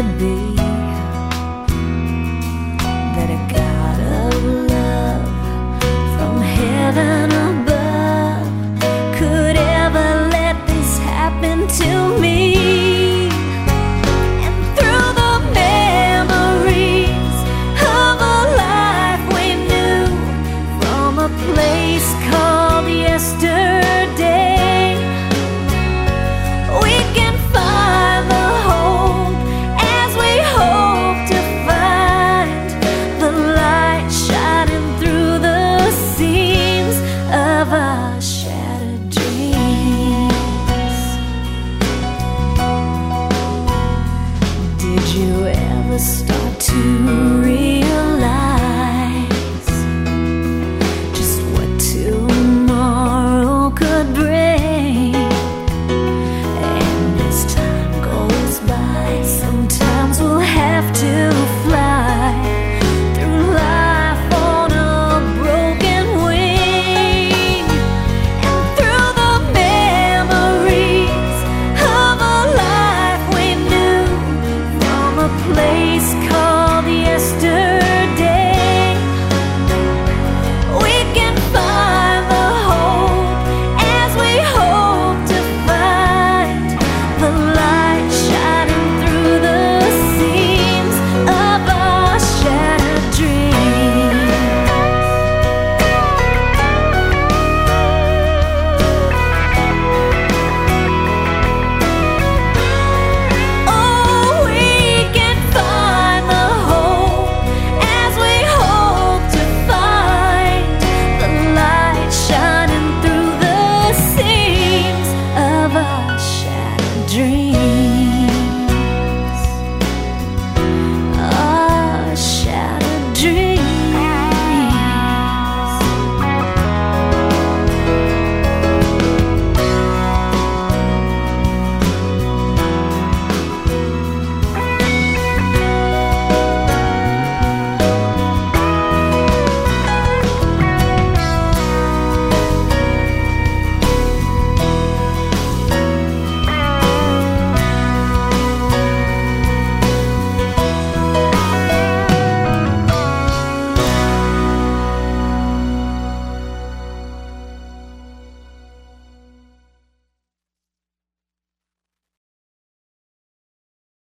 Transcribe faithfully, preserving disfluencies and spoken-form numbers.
be that a God of love from heaven above could ever let this happen to me. And through the memories of a life we knew from a place called yesterday, we can find the hope as we hope to find the light shining through the seams of our shattered dreams. Did you ever start to realize